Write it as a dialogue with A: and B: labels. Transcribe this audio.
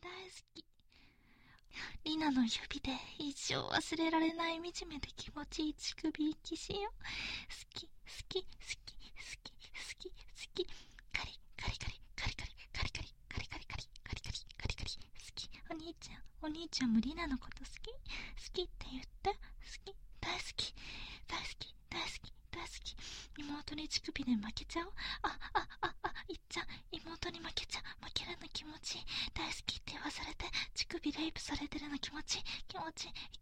A: 大好き。リナの指で一生忘れられない惨めで気持ちいい乳首息きしよう。好き、好き、好き、好き、好き、好き。カリ、カリカリ、カリカリ、カリカリ、カリカリカリ、カリカリ、カリカリ、好き。お兄ちゃんもリナのこと好き？好きって言って。好き、大好き、大好き、大好き、大好き。妹に乳首で負けちゃおう。いっちゃん、妹に負けちゃう。負けるの気持ちいい。大好きって言わされて乳首レイプされてるの気持ちいい。気持ちいい。